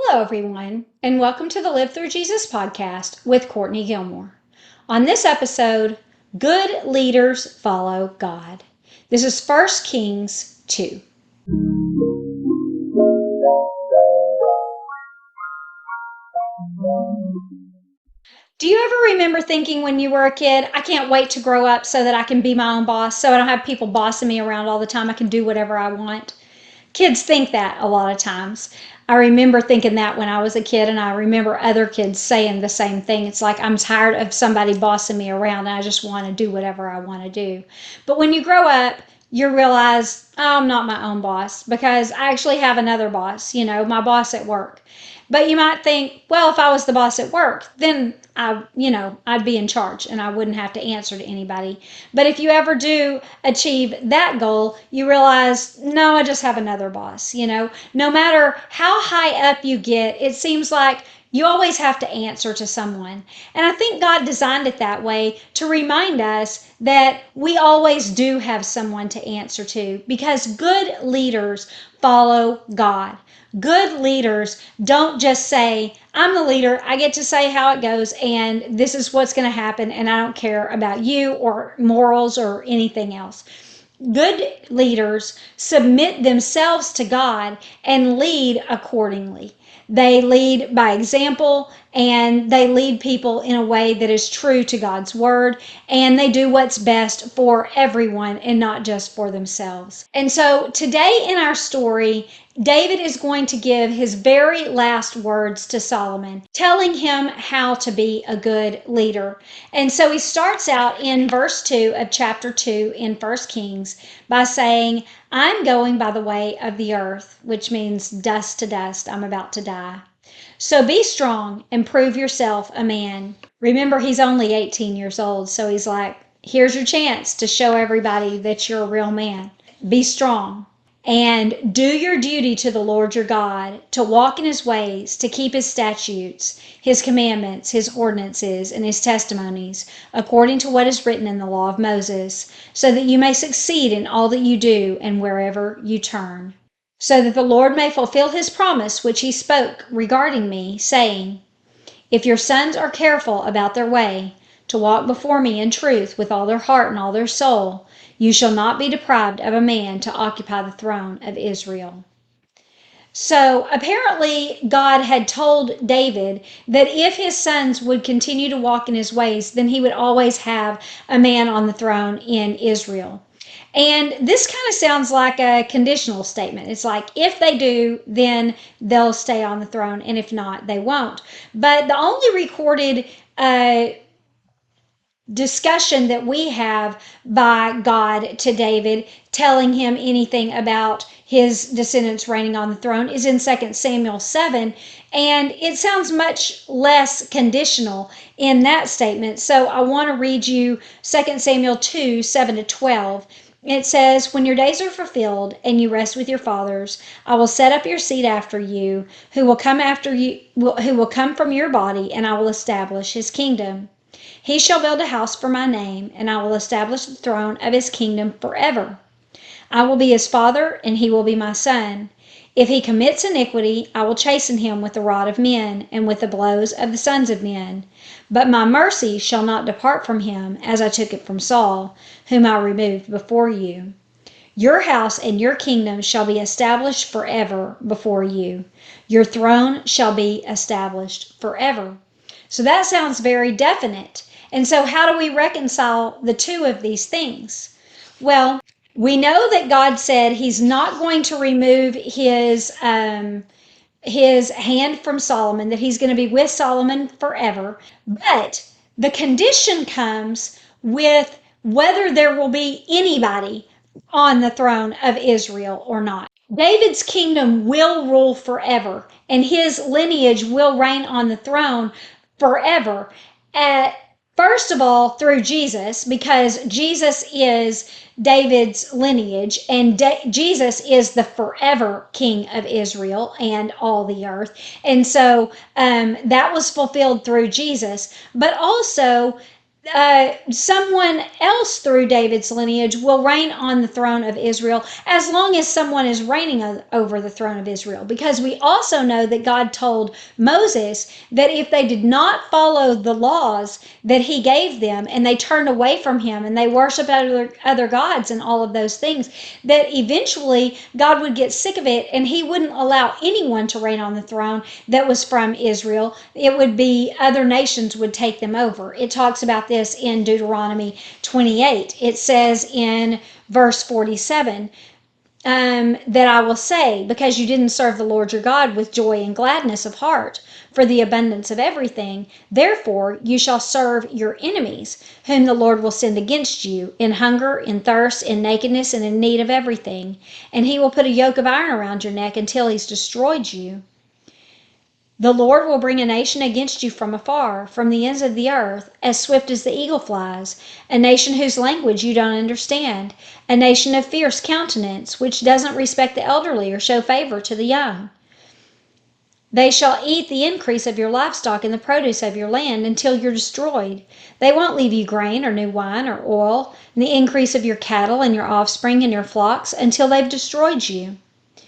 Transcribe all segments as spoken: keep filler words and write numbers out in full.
Hello, everyone, and welcome to the Live Through Jesus podcast with Courtney Gilmore. On this episode, Good Leaders Follow God. This is First Kings two. Do you ever remember thinking when you were a kid, I can't wait to grow up so that I can be my own boss, so I don't have people bossing me around all the time. I can do whatever I want? Kids think that a lot of times. I remember thinking that when I was a kid, and I remember other kids saying the same thing. It's like, I'm tired of somebody bossing me around, and I just want to do whatever I want to do. But when you grow up, you realize, oh, I'm not my own boss because I actually have another boss, you know, my boss at work. But you might think, well, if I was the boss at work, then I, you know, I'd be in charge and I wouldn't have to answer to anybody. But if you ever do achieve that goal, you realize, no, I just have another boss. You know, no matter how high up you get, it seems like you always have to answer to someone. And I think God designed it that way to remind us that we always do have someone to answer to, because good leaders follow God. Good leaders don't just say, I'm the leader, I get to say how it goes, and this is what's going to happen, and I don't care about you or morals or anything else. Good leaders submit themselves to God and lead accordingly. They lead by example, and they lead people in a way that is true to God's word, and they do what's best for everyone and not just for themselves. And so today in our story, David is going to give his very last words to Solomon, telling him how to be a good leader. And so he starts out in verse two of chapter two in First Kings by saying, I'm going by the way of the earth, which means dust to dust. I'm about to die. So be strong and prove yourself a man. Remember, he's only eighteen years old, so he's like, here's your chance to show everybody that you're a real man. Be strong and do your duty to the Lord your God, to walk in his ways, to keep his statutes, his commandments, his ordinances, and his testimonies, according to what is written in the law of Moses, so that you may succeed in all that you do and wherever you turn. So that the Lord may fulfill his promise which he spoke regarding me, saying, if your sons are careful about their way, to walk before me in truth with all their heart and all their soul, you shall not be deprived of a man to occupy the throne of Israel. So apparently God had told David that if his sons would continue to walk in his ways, then he would always have a man on the throne in Israel. And this kind of sounds like a conditional statement. It's like, if they do, then they'll stay on the throne, and if not, they won't. But the only recorded uh, discussion that we have by God to David telling him anything about his descendants reigning on the throne is in Second Samuel seven, and it sounds much less conditional in that statement. So I want to read you Second Samuel two, seven to twelve. It says, when your days are fulfilled and you rest with your fathers, I will set up your seed after you, who will come after you, who will come from your body, and I will establish his kingdom. He shall build a house for my name, and I will establish the throne of his kingdom forever. I will be his father, and he will be my son. If he commits iniquity, I will chasten him with the rod of men, and with the blows of the sons of men. But my mercy shall not depart from him, as I took it from Saul, whom I removed before you. Your house and your kingdom shall be established forever before you. Your throne shall be established forever. So that sounds very definite. And so how do we reconcile the two of these things? Well, we know that God said he's not going to remove his um, his hand from Solomon, that he's going to be with Solomon forever. But the condition comes with whether there will be anybody on the throne of Israel or not. David's kingdom will rule forever, and his lineage will reign on the throne forever. At First of all, through Jesus, because Jesus is David's lineage, and Da- Jesus is the forever King of Israel and all the earth. And so um, that was fulfilled through Jesus. But also, uh, someone else through David's lineage will reign on the throne of Israel as long as someone is reigning over the throne of Israel. Because we also know that God told Moses that if they did not follow the laws that he gave them and they turned away from him and they worshiped other, other gods and all of those things, that eventually God would get sick of it and he wouldn't allow anyone to reign on the throne that was from Israel. It would be other nations would take them over. It talks about this in Deuteronomy twenty-eight. It says in verse forty-seven, um, that I will say, because you didn't serve the Lord your God with joy and gladness of heart for the abundance of everything, therefore you shall serve your enemies, whom the Lord will send against you, in hunger, in thirst, in nakedness, and in need of everything. And he will put a yoke of iron around your neck until he's destroyed you. The Lord will bring a nation against you from afar, from the ends of the earth, as swift as the eagle flies, a nation whose language you don't understand, a nation of fierce countenance, which doesn't respect the elderly or show favor to the young. They shall eat the increase of your livestock and the produce of your land until you're destroyed. They won't leave you grain or new wine or oil, and the increase of your cattle and your offspring and your flocks until they've destroyed you.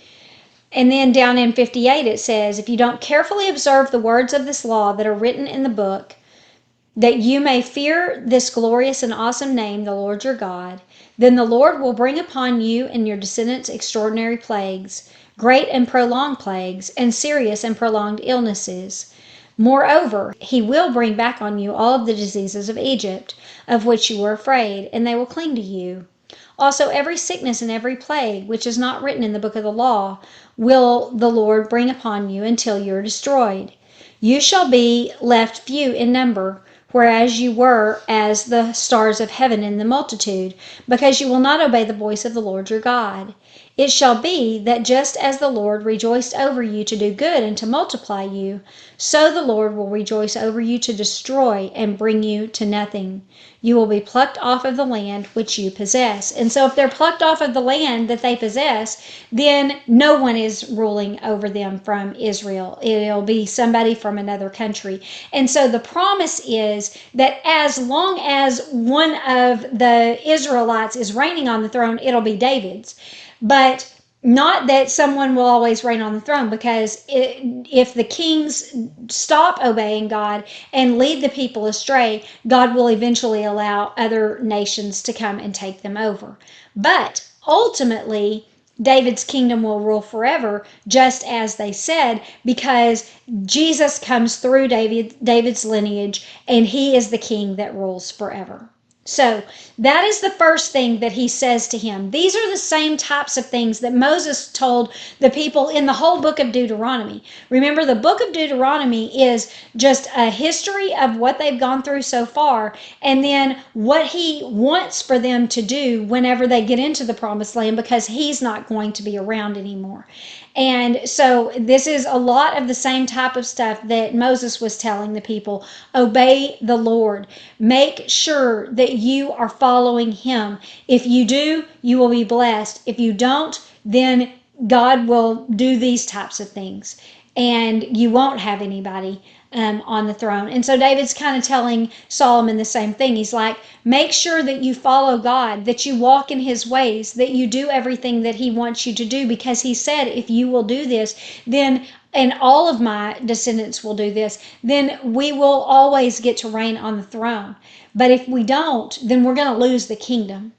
And then down in fifty-eight it says, if you don't carefully observe the words of this law that are written in the book, that you may fear this glorious and awesome name, the Lord your God, then the Lord will bring upon you and your descendants extraordinary plagues, great and prolonged plagues, and serious and prolonged illnesses. Moreover, he will bring back on you all of the diseases of Egypt, of which you were afraid, and they will cling to you. Also, every sickness and every plague, which is not written in the book of the law, will the Lord bring upon you until you are destroyed. You shall be left few in number, whereas you were as the stars of heaven in the multitude, because you will not obey the voice of the Lord your God. It shall be that just as the Lord rejoiced over you to do good and to multiply you, so the Lord will rejoice over you to destroy and bring you to nothing. You will be plucked off of the land which you possess. And so if they're plucked off of the land that they possess, then no one is ruling over them from Israel. It'll be somebody from another country. And so the promise is that as long as one of the Israelites is reigning on the throne, it'll be David's. But not that someone will always reign on the throne, because it, if the kings stop obeying God and lead the people astray, God will eventually allow other nations to come and take them over. But ultimately, David's kingdom will rule forever, just as they said, because Jesus comes through David, David's lineage, and he is the king that rules forever. So that is the first thing that he says to him. These are the same types of things that Moses told the people in the whole book of Deuteronomy. Remember, the book of Deuteronomy is just a history of what they've gone through so far, and then what he wants for them to do whenever they get into the promised land, because he's not going to be around anymore. And so this is a lot of the same type of stuff that Moses was telling the people. Obey the Lord. Make sure that you are following him. If you do, you will be blessed. If you don't, then God will do these types of things, and you won't have anybody um, on the throne. And so David's kind of telling Solomon the same thing. He's like, make sure that you follow God, that you walk in his ways, that you do everything that he wants you to do, because he said, if you will do this, then and all of my descendants will do this, then we will always get to reign on the throne. But if we don't, then we're going to lose the kingdom.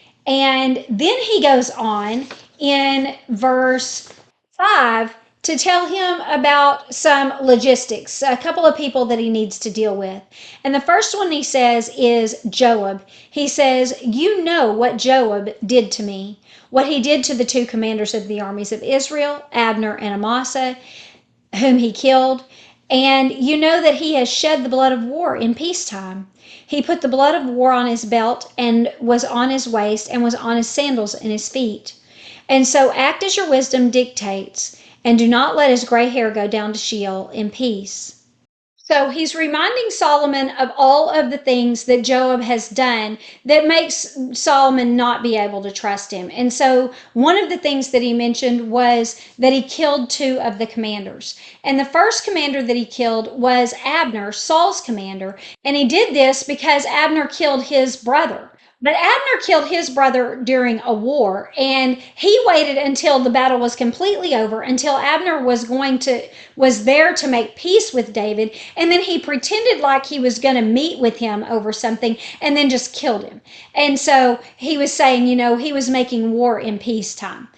And then he goes on in verse five to tell him about some logistics, a couple of people that he needs to deal with. And the first one he says is Joab. He says, you know what Joab did to me, what he did to the two commanders of the armies of Israel, Abner and Amasa, whom he killed. And you know that he has shed the blood of war in peacetime. He put the blood of war on his belt and was on his waist and was on his sandals in his feet. And so act as your wisdom dictates, and do not let his gray hair go down to Sheol in peace. So he's reminding Solomon of all of the things that Joab has done that makes Solomon not be able to trust him. And so one of the things that he mentioned was that he killed two of the commanders. And the first commander that he killed was Abner, Saul's commander. And he did this because Abner killed his brother. But Abner killed his brother during a war, and he waited until the battle was completely over, until Abner was going to was there to make peace with David, and then he pretended like he was going to meet with him over something and then just killed him. And so he was saying, you know, he was making war in peacetime.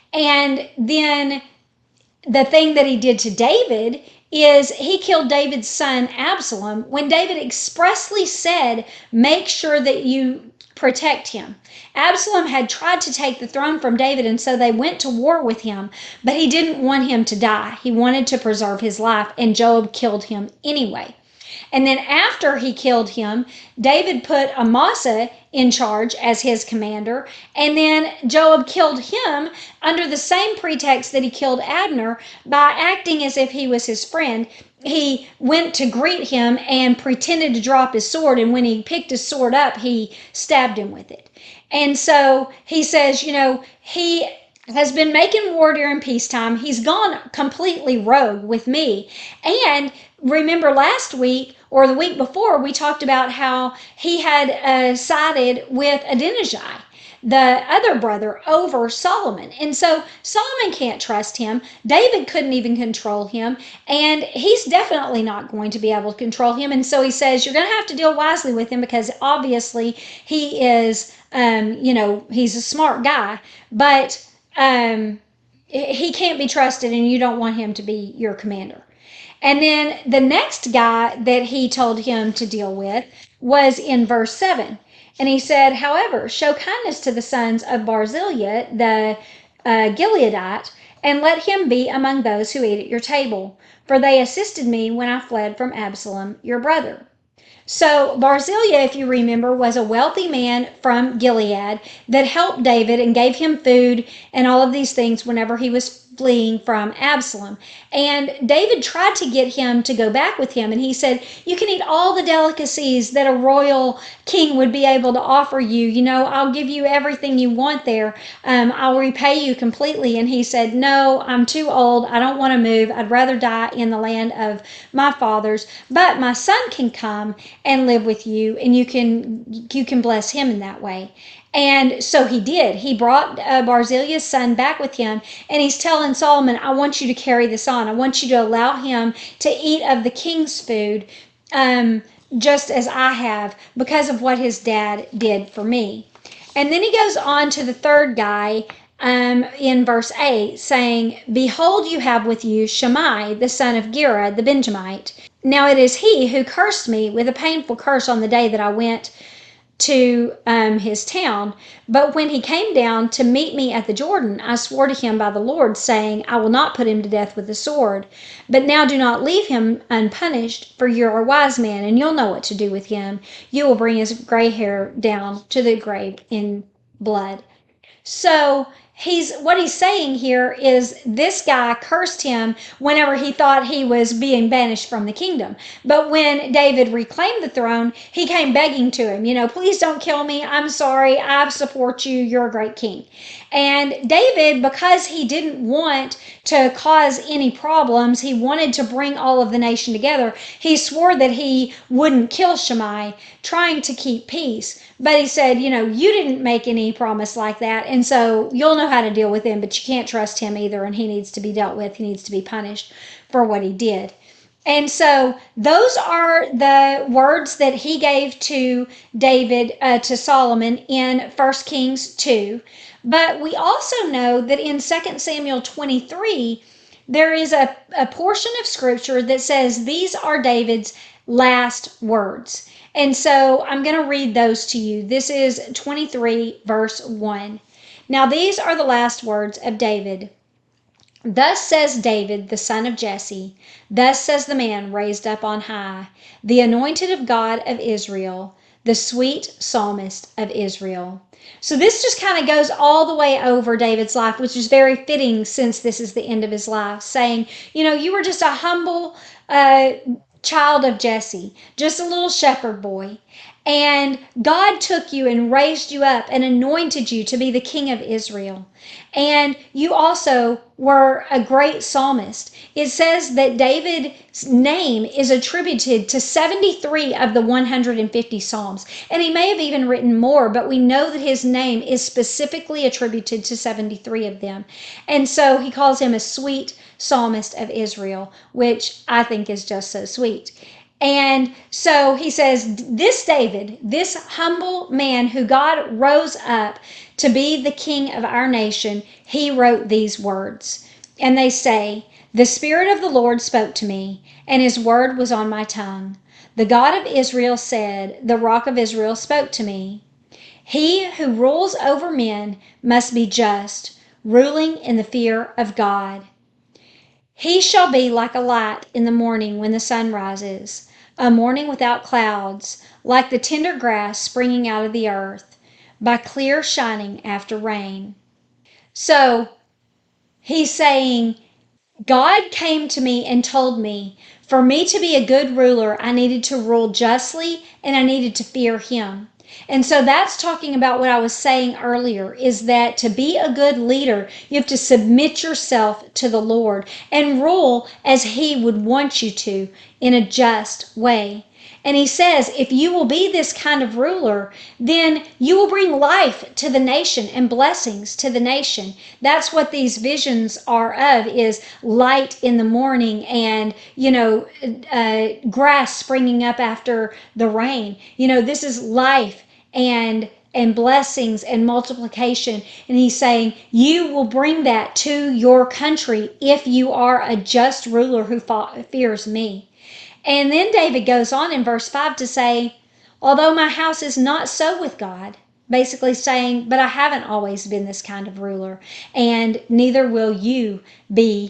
And then the thing that he did to David is he killed David's son Absalom when David expressly said, make sure that you protect him. Absalom had tried to take the throne from David, and so they went to war with him, but he didn't want him to die. He wanted to preserve his life, and Joab killed him anyway. And then after he killed him, David put Amasa in charge as his commander. And then Joab killed him under the same pretext that he killed Abner by acting as if he was his friend. He went to greet him and pretended to drop his sword. And when he picked his sword up, he stabbed him with it. And so he says, you know, he has been making war during peacetime. He's gone completely rogue with me. And remember last week or the week before, we talked about how he had uh, sided with Adonijah, the other brother, over Solomon. And so Solomon can't trust him. David couldn't even control him. And he's definitely not going to be able to control him. And so he says, you're going to have to deal wisely with him because obviously he is, um, you know, he's a smart guy. But um, he can't be trusted, and you don't want him to be your commander. And then the next guy that he told him to deal with was in verse seven. And he said, however, show kindness to the sons of Barzillai, the uh, Gileadite, and let him be among those who eat at your table. For they assisted me when I fled from Absalom, your brother. So Barzillai, if you remember, was a wealthy man from Gilead that helped David and gave him food and all of these things whenever he was fleeing from Absalom. And David tried to get him to go back with him, and he said, you can eat all the delicacies that a royal king would be able to offer you. You know, I'll give you everything you want there. Um, I'll repay you completely. And he said, no, I'm too old. I don't want to move. I'd rather die in the land of my fathers. But my son can come and live with you, and you can you can bless him in that way. And so he did. He brought uh, Barzillai's son back with him, and he's telling Solomon, I want you to carry this on. I want you to allow him to eat of the king's food um, just as I have, because of what his dad did for me. And then he goes on to the third guy um, in verse eight, saying, behold, you have with you Shimei, the son of Gera, the Benjamite. Now it is he who cursed me with a painful curse on the day that I went to um, his town. But when he came down to meet me at the Jordan, I swore to him by the Lord, saying, I will not put him to death with the sword. But now do not leave him unpunished, for you're a wise man, and you'll know what to do with him. You will bring his gray hair down to the grave in blood. So he's what he's saying here is this guy cursed him whenever he thought he was being banished from the kingdom. But when David reclaimed the throne, he came begging to him, you know, please don't kill me. I'm sorry. I support you. You're a great king. And David, because he didn't want to cause any problems, he wanted to bring all of the nation together. He swore that he wouldn't kill Shimei, trying to keep peace. But he said, you know, you didn't make any promise like that. And so you'll know how to deal with him, but you can't trust him either. And he needs to be dealt with. He needs to be punished for what he did. And so those are the words that he gave to David, uh, to Solomon in First Kings two. But we also know that in Second Samuel twenty-three, there is a, a portion of scripture that says these are David's last words. And so I'm going to read those to you. This is twenty-three, verse one. Now these are the last words of David. Thus says David, the son of Jesse, thus says the man raised up on high, the anointed of God of Israel, the sweet psalmist of Israel. So this just kind of goes all the way over David's life, which is very fitting since this is the end of his life, saying, you know, you were just a humble uh, child of Jesse, just a little shepherd boy. And God took you and raised you up and anointed you to be the king of Israel. And you also were a great psalmist. It says that David's name is attributed to seventy-three of the one hundred fifty Psalms. And he may have even written more, but we know that his name is specifically attributed to seventy-three of them. And so he calls him a sweet psalmist of Israel, which I think is just so sweet. And so he says, this David, this humble man who God rose up to be the king of our nation, he wrote these words. And they say, the Spirit of the Lord spoke to me, and his word was on my tongue. The God of Israel said, the Rock of Israel spoke to me. He who rules over men must be just, ruling in the fear of God. He shall be like a light in the morning when the sun rises, a morning without clouds, like the tender grass springing out of the earth, by clear shining after rain. So he's saying, God came to me and told me, for me to be a good ruler, I needed to rule justly and I needed to fear him. And so that's talking about what I was saying earlier, is that to be a good leader, you have to submit yourself to the Lord and rule as he would want you to in a just way. And he says, if you will be this kind of ruler, then you will bring life to the nation and blessings to the nation. That's what these visions are of, is light in the morning and, you know, uh, grass springing up after the rain. You know, this is life and and blessings and multiplication. And he's saying, you will bring that to your country if you are a just ruler who fears me. And then David goes on in verse five to say, although my house is not so with God, basically saying, but I haven't always been this kind of ruler, and neither will you be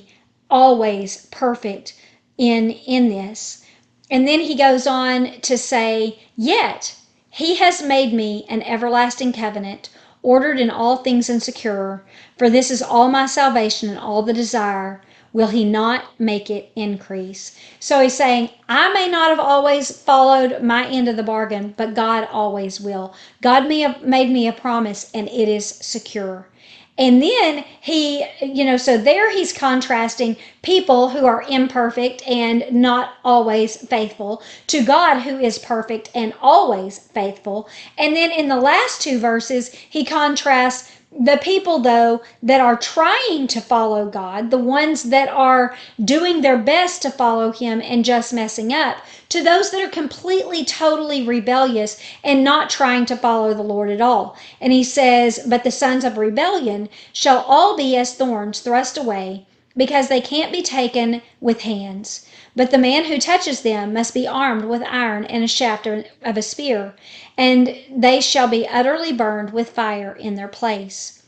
always perfect in, in this. And then he goes on to say, yet he has made me an everlasting covenant, ordered in all things and secure, for this is all my salvation and all the desire. Will he not make it increase? So he's saying, I may not have always followed my end of the bargain, but God always will. God may have made me a promise, and it is secure. And then he, you know, so there he's contrasting people who are imperfect and not always faithful to God who is perfect and always faithful. And then in the last two verses, he contrasts the people, though, that are trying to follow God, the ones that are doing their best to follow him and just messing up, to those that are completely, totally rebellious and not trying to follow the Lord at all. And he says, but the sons of rebellion shall all be as thorns thrust away, because they can't be taken with hands. But the man who touches them must be armed with iron and a shaft of a spear, and they shall be utterly burned with fire in their place.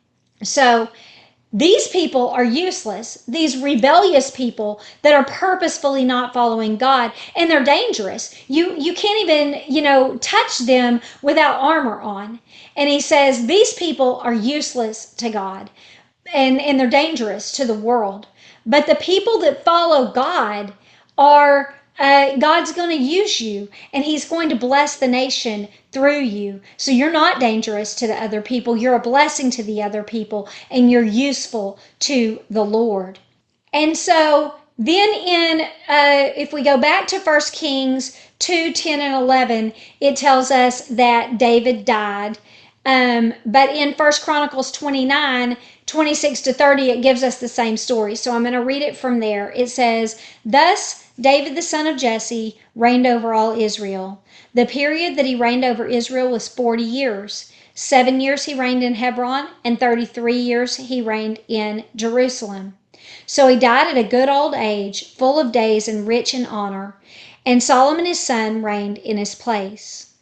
So these people are useless, these rebellious people that are purposefully not following God, and they're dangerous. You you can't even, you know, touch them without armor on. And he says these people are useless to God, and, and they're dangerous to the world. But the people that follow God are uh, God's going to use you, and he's going to bless the nation through you. So you're not dangerous to the other people. You're a blessing to the other people, and you're useful to the Lord. And so then in, uh, if we go back to First Kings two, ten, and eleven, it tells us that David died. Um, but in First Chronicles twenty-nine, twenty-six to thirty, it gives us the same story. So I'm going to read it from there. It says, thus David the son of Jesse reigned over all Israel. The period that he reigned over Israel was forty years. Seven years he reigned in Hebron, and thirty-three years he reigned in Jerusalem. So he died at a good old age, full of days and rich in honor. And Solomon his son reigned in his place.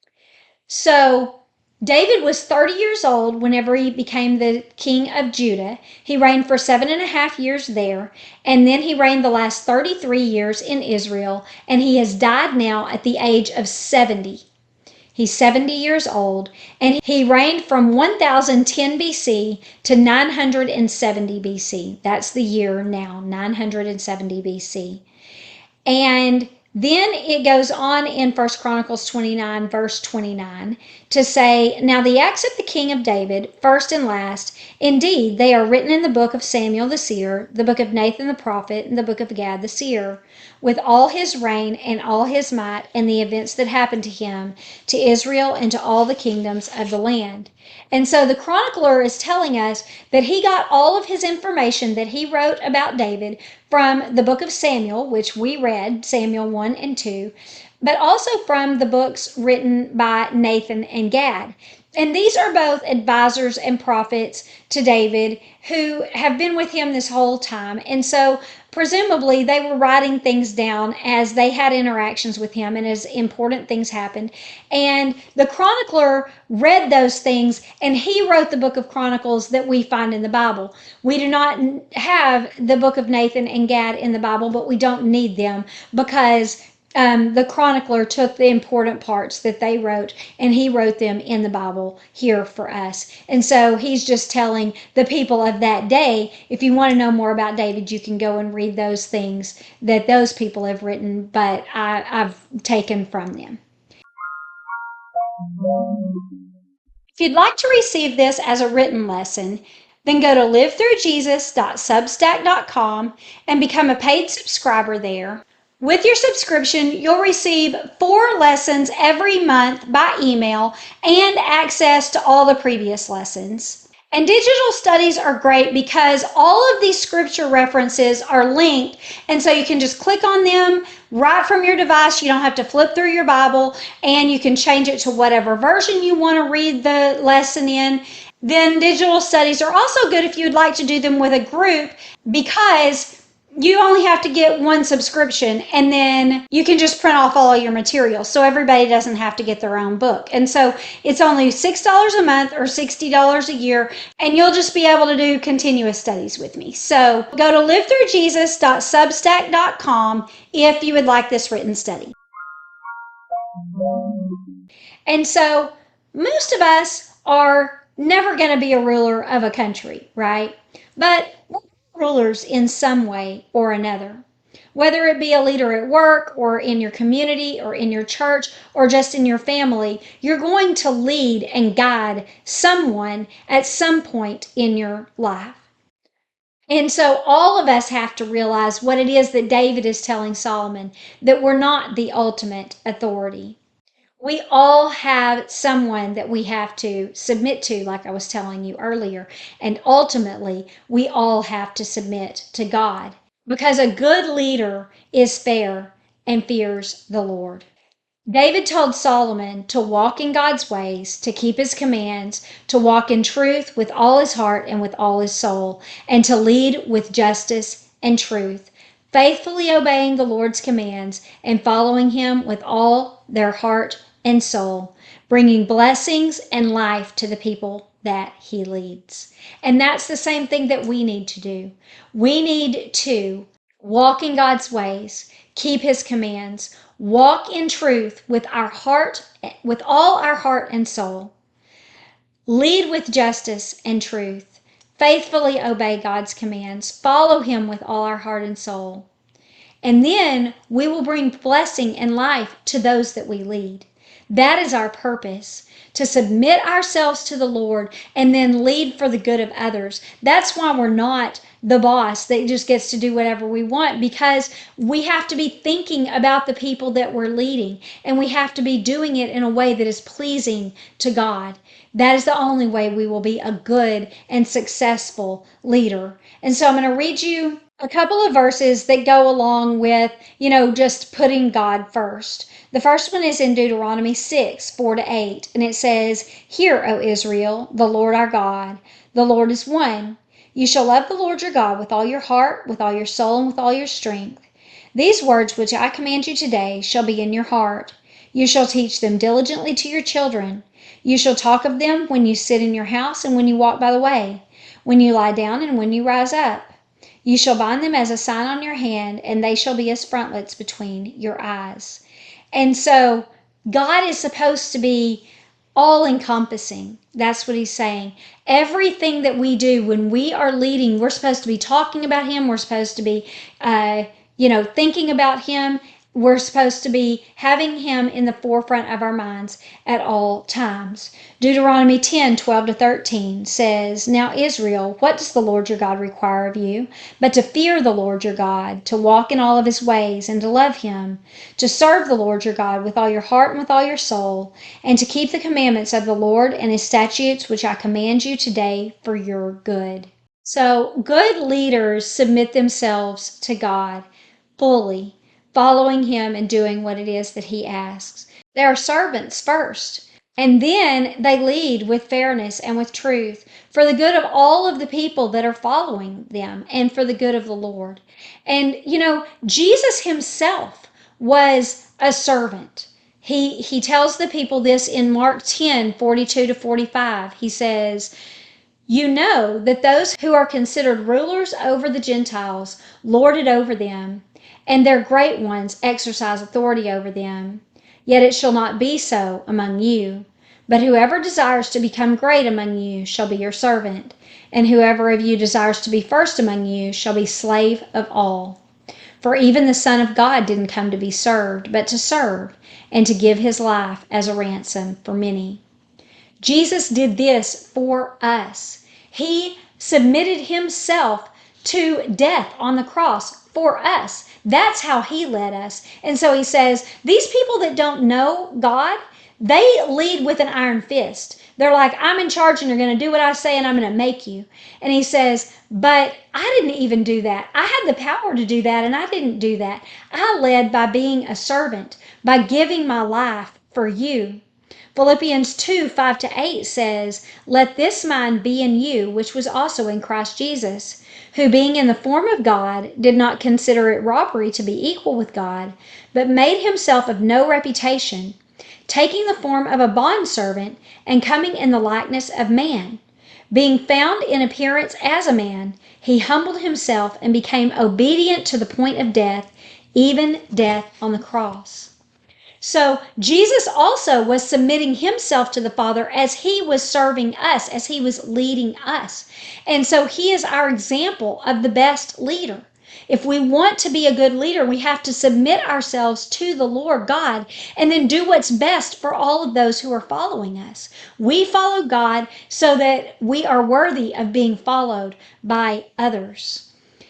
So David was thirty years old whenever he became the king of Judah. He reigned for seven and a half years there, and then he reigned the last thirty-three years in Israel, and he has died now at the age of seventy. He's seventy years old, and he reigned from one thousand ten B C to nine hundred seventy B C. That's the year now, nine hundred seventy B C. And Then it goes on in First Chronicles twenty-nine, verse twenty-nine, to say, "Now the acts of the king of David, first and last, indeed, they are written in the book of Samuel the seer, the book of Nathan the prophet, and the book of Gad the seer, with all his reign and all his might, and the events that happened to him, to Israel, and to all the kingdoms of the land." And so the chronicler is telling us that he got all of his information that he wrote about David from the book of Samuel, which we read, Samuel one and two, but also from the books written by Nathan and Gad. And these are both advisors and prophets to David who have been with him this whole time. And so presumably they were writing things down as they had interactions with him and as important things happened. And the chronicler read those things and he wrote the book of Chronicles that we find in the Bible. We do not have the book of Nathan and Gad in the Bible, but we don't need them because um, the chronicler took the important parts that they wrote and he wrote them in the Bible here for us. And so he's just telling the people of that day, if you want to know more about David, you can go and read those things that those people have written, but I, I've taken from them. If you'd like to receive this as a written lesson, then go to live through jesus dot substack dot com and become a paid subscriber there. With your subscription, you'll receive four lessons every month by email and access to all the previous lessons. And digital studies are great because all of these scripture references are linked, and so you can just click on them right from your device. You don't have to flip through your Bible, and you can change it to whatever version you want to read the lesson in. Then digital studies are also good if you'd like to do them with a group because you only have to get one subscription and then you can just print off all your material so everybody doesn't have to get their own book. And so it's only six dollars a month or sixty dollars a year, and you'll just be able to do continuous studies with me. So go to live through jesus dot substack dot com if you would like this written study. And so most of us are never going to be a ruler of a country, right? But rulers in some way or another, whether it be a leader at work or in your community or in your church or just in your family. You're going to lead and guide someone at some point in your life. And so all of us have to realize what it is that David is telling Solomon, that we're not the ultimate authority. We all have someone that we have to submit to, like I was telling you earlier. And ultimately, we all have to submit to God because a good leader is fair and fears the Lord. David told Solomon to walk in God's ways, to keep his commands, to walk in truth with all his heart and with all his soul, and to lead with justice and truth, faithfully obeying the Lord's commands and following him with all their heart and soul, bringing blessings and life to the people that he leads. And that's the same thing that we need to do. We need to walk in God's ways, keep his commands, walk in truth with our heart, with all our heart and soul, lead with justice and truth, faithfully obey God's commands, follow him with all our heart and soul. And then we will bring blessing and life to those that we lead. That is our purpose, to submit ourselves to the Lord and then lead for the good of others. That's why we're not the boss that just gets to do whatever we want, because we have to be thinking about the people that we're leading, and we have to be doing it in a way that is pleasing to God. That is the only way we will be a good and successful leader. And so I'm going to read you a couple of verses that go along with, you know, just putting God first. The first one is in Deuteronomy six, four to eight, and it says, "Hear, O Israel, the Lord our God, the Lord is one. You shall love the Lord your God with all your heart, with all your soul, and with all your strength. These words which I command you today shall be in your heart. You shall teach them diligently to your children. You shall talk of them when you sit in your house and when you walk by the way, when you lie down and when you rise up. You shall bind them as a sign on your hand, and they shall be as frontlets between your eyes." And so God is supposed to be all-encompassing. That's what he's saying. Everything that we do when we are leading, we're supposed to be talking about him. We're supposed to be, uh, you know, thinking about him. we're supposed to be having him in the forefront of our minds at all times. Deuteronomy ten, twelve to thirteen says, Now Israel, what does the Lord your God require of you? But to fear the Lord your God, to walk in all of his ways, and to love him, to serve the Lord your God with all your heart and with all your soul, and to keep the commandments of the Lord and his statutes which I command you today for your good. So good leaders submit themselves to God fully, following him and doing what it is that he asks. They are servants first, and then they lead with fairness and with truth for the good of all of the people that are following them and for the good of the Lord. And, you know, Jesus himself was a servant. He, he tells the people this in Mark ten, forty-two to forty-five. He says, You know that those who are considered rulers over the Gentiles lord it over them, and their great ones exercise authority over them. Yet it shall not be so among you. But whoever desires to become great among you shall be your servant, and whoever of you desires to be first among you shall be slave of all. For even the Son of God didn't come to be served, but to serve, and to give his life as a ransom for many. Jesus did this for us. He submitted himself to death on the cross for us. That's how he led us. And so he says, these people that don't know God, they lead with an iron fist. They're like, I'm in charge and you're going to do what I say and I'm going to make you. And he says, but I didn't even do that. I had the power to do that and I didn't do that. I led by being a servant, by giving my life for you. Philippians two, five to eight says, Let this mind be in you, which was also in Christ Jesus, who being in the form of God, did not consider it robbery to be equal with God, but made himself of no reputation, taking the form of a bondservant and coming in the likeness of man. Being found in appearance as a man, he humbled himself and became obedient to the point of death, even death on the cross. So Jesus also was submitting himself to the Father as he was serving us, as he was leading us. And so he is our example of the best leader. If we want to be a good leader, we have to submit ourselves to the Lord God and then do what's best for all of those who are following us. We follow God so that we are worthy of being followed by others.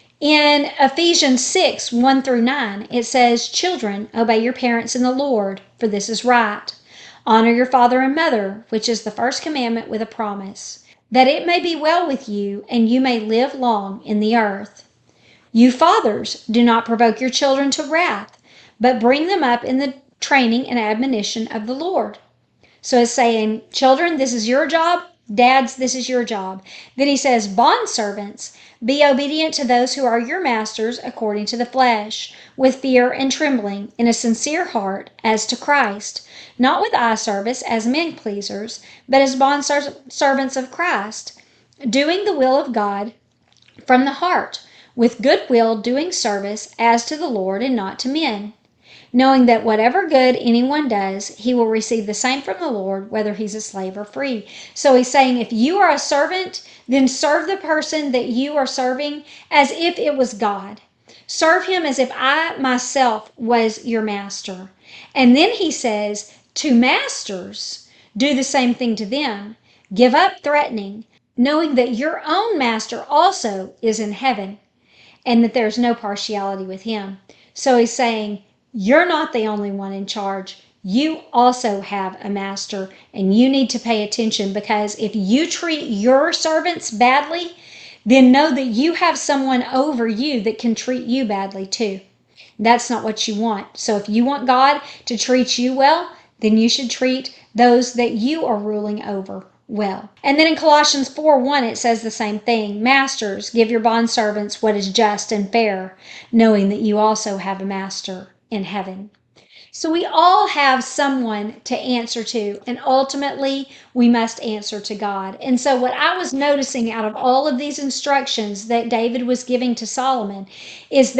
In Ephesians six, one through nine, it says, Children, obey your parents in the Lord, for this is right. Honor your father and mother, which is the first commandment with a promise, that it may be well with you and you may live long in the earth. You fathers, do not provoke your children to wrath, but bring them up in the training and admonition of the Lord. So it's saying, children, this is your job. Dads, this is your job. Then he says, bondservants, be obedient to those who are your masters according to the flesh, with fear and trembling, in a sincere heart, as to Christ, not with eye service as men pleasers, but as bondservants of Christ, doing the will of God from the heart, with good will doing service as to the Lord and not to men, knowing that whatever good anyone does, he will receive the same from the Lord, whether he's a slave or free. So he's saying, if you are a servant, then serve the person that you are serving as if it was God. Serve him as if I myself was your master. And then he says, to masters, do the same thing to them. Give up threatening, knowing that your own master also is in heaven, and that there's no partiality with him. So he's saying, you're not the only one in charge. You also have a master, and you need to pay attention, because if you treat your servants badly, then know that you have someone over you that can treat you badly too. That's not what you want. So if you want God to treat you well, then you should treat those that you are ruling over well. And then in Colossians four one, it says the same thing. Masters, give your bondservants what is just and fair, knowing that you also have a master in heaven. So we all have someone to answer to, and ultimately we must answer to God. And so what I was noticing out of all of these instructions that David was giving to Solomon is that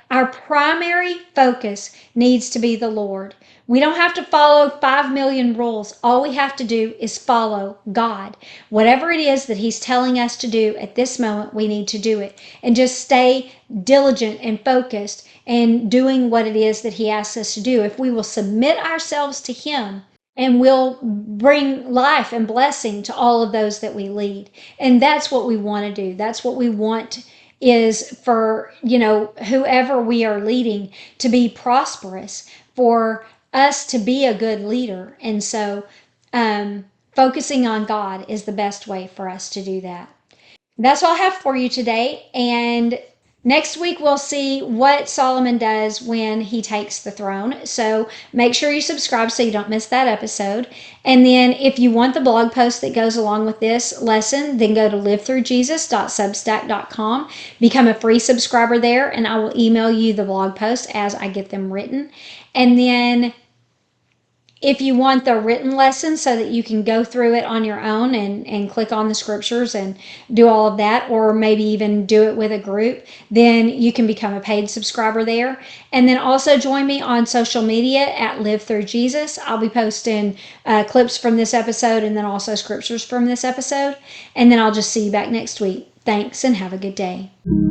Our primary focus needs to be the Lord. We don't have to follow five million rules. All we have to do is follow God. Whatever it is that He's telling us to do at this moment, we need to do it. And just stay diligent and focused and doing what it is that He asks us to do. If we will submit ourselves to Him, and we'll bring life and blessing to all of those that we lead. And that's what we want to do. That's what we want is for, you know, whoever we are leading to be prosperous, for us to be a good leader. And so um, focusing on God is the best way for us to do that. That's all I have for you today. And next week, we'll see what Solomon does when he takes the throne. So make sure you subscribe so you don't miss that episode. And then if you want the blog post that goes along with this lesson, then go to live through jesus dot substack dot com. Become a free subscriber there, and I will email you the blog posts as I get them written. And then if you want the written lesson so that you can go through it on your own and, and click on the scriptures and do all of that, or maybe even do it with a group, then you can become a paid subscriber there. And then also join me on social media at Live Through Jesus. I'll be posting uh, clips from this episode and then also scriptures from this episode. And then I'll just see you back next week. Thanks and have a good day.